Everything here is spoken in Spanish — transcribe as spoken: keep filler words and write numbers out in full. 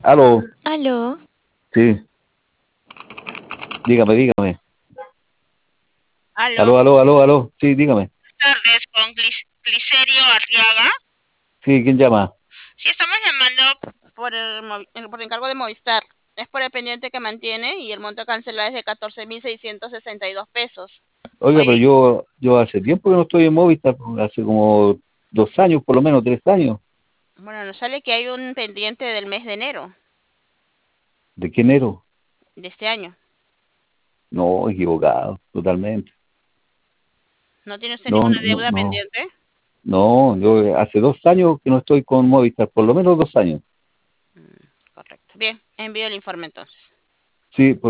Aló, Aló, sí, dígame, dígame. Aló, Aló, aló, aló, aló, sí, dígame. buenas tardes, con Glis- Glicerio Arriaga. Sí, ¿quién llama? Sí, estamos llamando por el, movi- el- por encargo de Movistar. Es por el pendiente que mantiene y el monto a cancelar es de catorce mil seiscientos sesenta y dos pesos. Oiga, pero Oye, yo, yo hace tiempo que no estoy en Movistar, hace como dos años, por lo menos tres años. bueno, nos sale que hay un pendiente del mes de enero ¿De qué enero? de este año. No, equivocado, totalmente. ¿No tiene usted No, ninguna no, deuda no, pendiente? no, yo hace dos años que no estoy con Movistar, por lo menos dos años. Mm, correcto. Bien, envío el informe entonces. Sí,